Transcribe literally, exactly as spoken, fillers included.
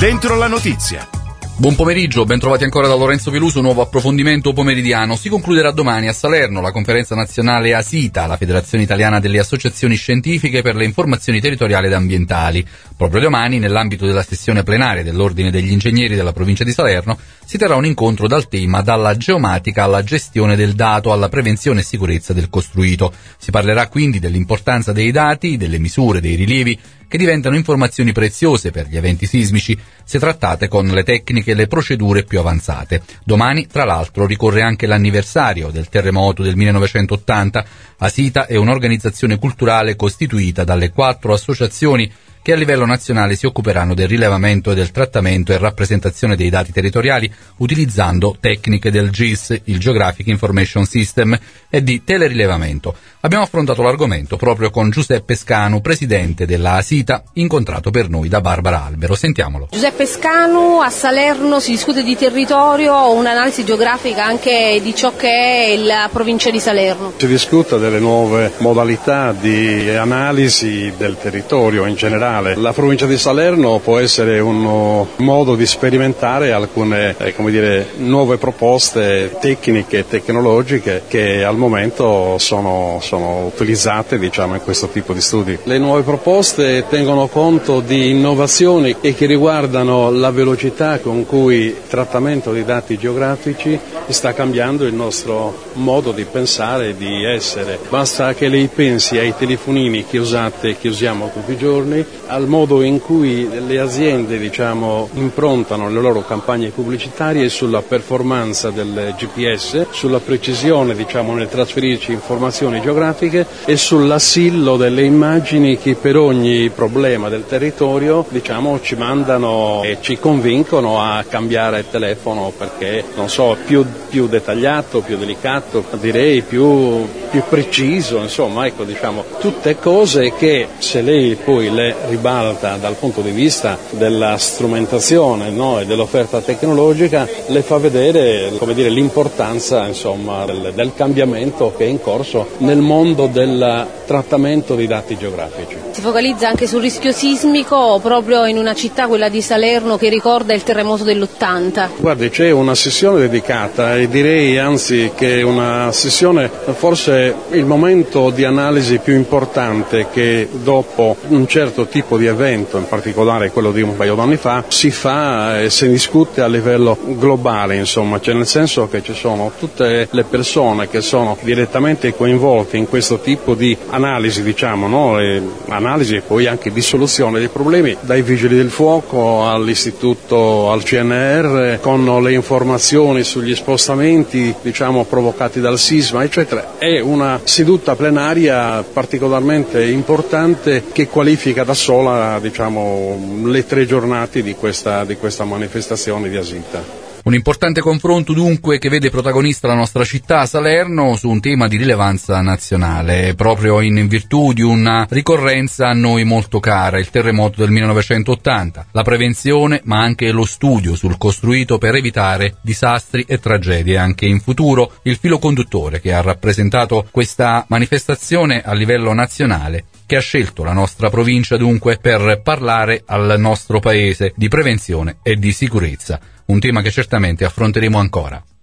Dentro la notizia. Buon pomeriggio, ben trovati ancora da Lorenzo Peluso, nuovo approfondimento pomeridiano. Si concluderà domani a Salerno la conferenza nazionale ASITA, la Federazione Italiana delle Associazioni Scientifiche per le Informazioni Territoriali ed Ambientali. Proprio domani, nell'ambito della sessione plenaria dell'Ordine degli Ingegneri della provincia di Salerno, si terrà un incontro dal tema dalla geomatica alla gestione del dato, alla prevenzione e sicurezza del costruito. Si parlerà quindi dell'importanza dei dati, delle misure, dei rilievi, che diventano informazioni preziose per gli eventi sismici, se trattate con le tecniche e le procedure più avanzate. Domani, tra l'altro, ricorre anche l'anniversario del terremoto del millenovecentottanta. ASITA è un'organizzazione culturale costituita dalle quattro associazioni che a livello nazionale si occuperanno del rilevamento e del trattamento e rappresentazione dei dati territoriali utilizzando tecniche del G I S, il Geographic Information System, e di telerilevamento. Abbiamo affrontato l'argomento proprio con Giuseppe Scanu, presidente della ASITA, incontrato per noi da Barbara Albero. Sentiamolo. Giuseppe Scanu, a Salerno si discute di territorio, un'analisi geografica anche di ciò che è la provincia di Salerno. Si discute delle nuove modalità di analisi del territorio in generale. La provincia di Salerno può essere un modo di sperimentare alcune eh, come dire, nuove proposte tecniche e tecnologiche che al momento sono, sono utilizzate diciamo, in questo tipo di studi. Le nuove proposte tengono conto di innovazioni e che riguardano la velocità con cui il trattamento dei dati geografici sta cambiando il nostro modo di pensare e di essere. Basta che lei pensi ai telefonini che usate, che usiamo tutti i giorni, al modo in cui le aziende diciamo, improntano le loro campagne pubblicitarie sulla performance del G P S, sulla precisione diciamo, nel trasferirci informazioni geografiche e sull'assillo delle immagini che per ogni problema del territorio diciamo, ci mandano e ci convincono a cambiare il telefono perché non so, più, più dettagliato, più delicato, direi più, più preciso, insomma ecco diciamo tutte cose che se lei poi le ribalta dal punto di vista della strumentazione no, e dell'offerta tecnologica le fa vedere come dire, l'importanza insomma, del, del cambiamento che è in corso nel mondo del trattamento dei dati geografici. Si focalizza anche sul rischio sismico proprio in una città, quella di Salerno, che ricorda il terremoto dell'ottanta. Guardi, c'è una sessione dedicata e direi anzi che è una sessione forse il momento di analisi più importante che dopo un certo tipo di evento, in particolare quello di un paio d'anni fa, si fa e si discute a livello globale, insomma, cioè nel senso che ci sono tutte le persone che sono direttamente coinvolte in questo tipo di analisi, diciamo, no? E analisi e poi anche di soluzione dei problemi, dai vigili del fuoco all'istituto, al C N R, con le informazioni sugli spostamenti, diciamo, provocati dal sisma, eccetera. È una seduta plenaria particolarmente importante che qualifica da sola diciamo, le tre giornate di questa, di questa manifestazione di ASITA. Un importante confronto dunque che vede protagonista la nostra città, Salerno, su un tema di rilevanza nazionale, proprio in virtù di una ricorrenza a noi molto cara, il terremoto del millenovecentottanta. La prevenzione, ma anche lo studio sul costruito per evitare disastri e tragedie anche in futuro, il filo conduttore che ha rappresentato questa manifestazione a livello nazionale, che ha scelto la nostra provincia dunque per parlare al nostro paese di prevenzione e di sicurezza. Un tema che certamente affronteremo ancora.